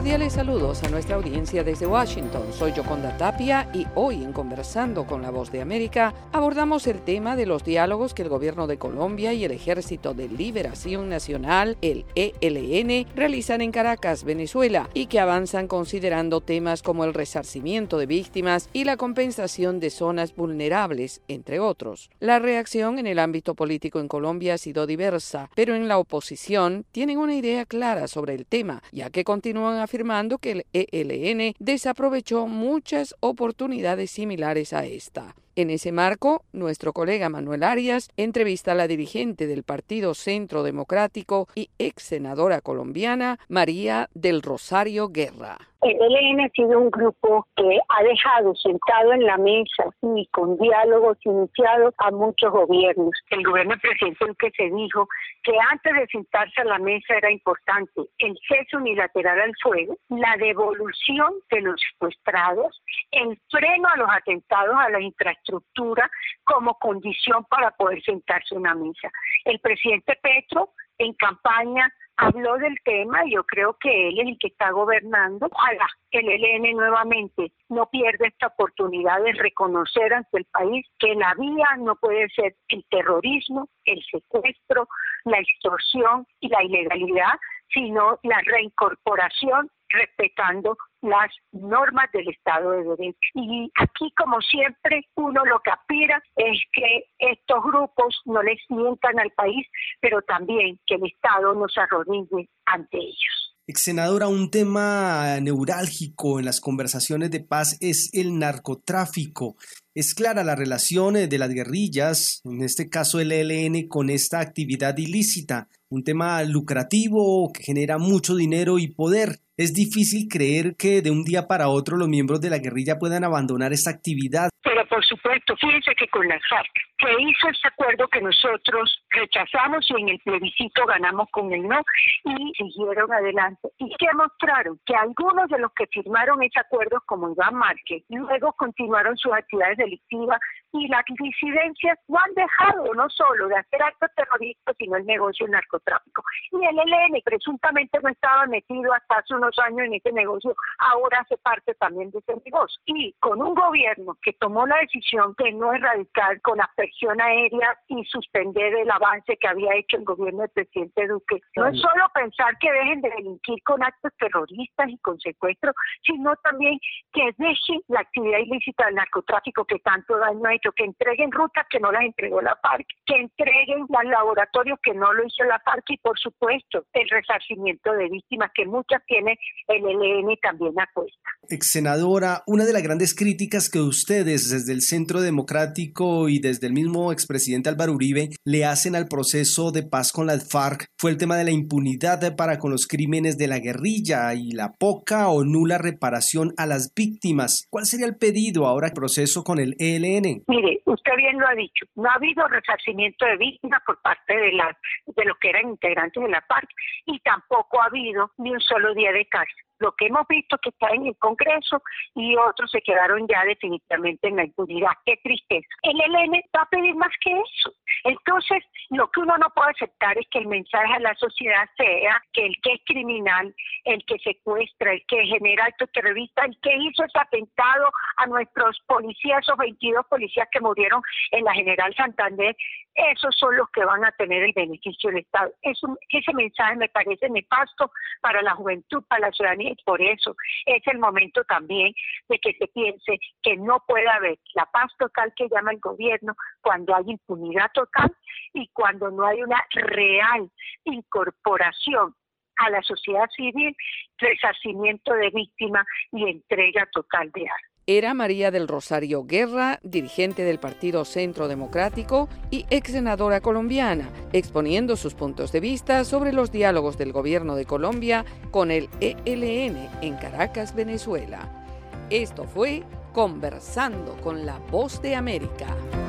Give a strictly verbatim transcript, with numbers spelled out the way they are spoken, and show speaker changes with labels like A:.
A: Cordiales saludos a nuestra audiencia desde Washington. Soy Yoconda Tapia y hoy en Conversando con la Voz de América abordamos el tema de los diálogos que el gobierno de Colombia y el Ejército de Liberación Nacional, el E L N, realizan en Caracas, Venezuela, y que avanzan considerando temas como el resarcimiento de víctimas y la compensación de zonas vulnerables, entre otros. La reacción en el ámbito político en Colombia ha sido diversa, pero en la oposición tienen una idea clara sobre el tema, ya que continúan afirmando que el E L N desaprovechó muchas oportunidades similares a esta. En ese marco, nuestro colega Manuel Arias entrevista a la dirigente del Partido Centro Democrático y ex senadora colombiana, María del Rosario Guerra.
B: El E L N ha sido un grupo que ha dejado sentado en la mesa y con diálogos iniciados a muchos gobiernos. El gobierno del presidente Duque se dijo que antes de sentarse a la mesa era importante el cese unilateral al fuego, la devolución de los secuestrados, el freno a los atentados a la infraestructura como condición para poder sentarse a una mesa. El presidente Petro en campaña habló del tema y yo creo que él es el que está gobernando. Ojalá el E L N nuevamente no pierda esta oportunidad de reconocer ante el país que la vía no puede ser el terrorismo, el secuestro, la extorsión y la ilegalidad, sino la reincorporación respetando las normas del Estado de Derecho. Y aquí, como siempre, uno lo que aspira es que estos grupos no les mientan al país, pero también que el Estado no se arrodille ante ellos.
C: Ex senadora, un tema neurálgico en las conversaciones de paz es el narcotráfico. Es clara la relación de las guerrillas, en este caso el E L N, con esta actividad ilícita, un tema lucrativo que genera mucho dinero y poder. Es difícil creer que de un día para otro los miembros de la guerrilla puedan abandonar esta actividad.
B: Pero por supuesto, fíjense que con las FARC, que hizo ese acuerdo que nosotros rechazamos y en el plebiscito ganamos con el no, y siguieron adelante. ¿Y qué mostraron? Que algunos de los que firmaron ese acuerdo, como Iván Márquez, luego continuaron sus actividades delictivas y las disidencias no han dejado no solo de hacer actos terroristas, sino el negocio del narcotráfico. Y el E L N presuntamente no estaba metido hasta hace unos años en ese negocio, ahora hace parte también de ese negocio. Y con un gobierno que tomó la decisión de no erradicar con aspersión aérea y suspender el avance que había hecho el gobierno del presidente Duque, no es solo pensar que dejen de delinquir con actos terroristas y con secuestros, sino también que dejen la actividad ilícita del narcotráfico que tanto daño ha hecho, que entreguen rutas que no las entregó la FARC, que entreguen los laboratorios que no lo hizo la FARC y, por supuesto, el resarcimiento de víctimas que muchas tiene el E L N también a cuesta.
C: Ex senadora, una de las grandes críticas que ustedes desde el Centro Democrático y desde el mismo expresidente Álvaro Uribe le hacen al proceso de paz con las FARC fue el tema de la impunidad para con los crímenes de la guerrilla y la poca o nula reparación a las víctimas. ¿Cuál sería el pedido ahora el proceso con el E L N?
B: Mire, usted bien lo ha dicho, no ha habido resarcimiento de víctimas por parte de, la, de los que eran integrantes de la FARC y tampoco ha habido ni un solo día de cárcel. Lo que hemos visto que está en el Congreso y otros se quedaron ya definitivamente en la impunidad. ¡Qué tristeza! El E L N va a pedir más que eso. Entonces, lo que uno no puede aceptar es que el mensaje a la sociedad sea que el que es criminal, el que secuestra, el que genera actos terroristas, el que hizo ese atentado a nuestros policías, esos veintidós policías que murieron en la General Santander, esos son los que van a tener el beneficio del Estado. Eso, ese mensaje me parece nefasto para la juventud, para la ciudadanía, y por eso es el momento también de que se piense que no puede haber la paz total que llama el gobierno cuando hay impunidad total y cuando no hay una real incorporación a la sociedad civil, resarcimiento de víctimas y entrega total de armas.
A: Era María del Rosario Guerra, dirigente del Partido Centro Democrático y ex senadora colombiana, exponiendo sus puntos de vista sobre los diálogos del gobierno de Colombia con el E L N en Caracas, Venezuela. Esto fue Conversando con la Voz de América.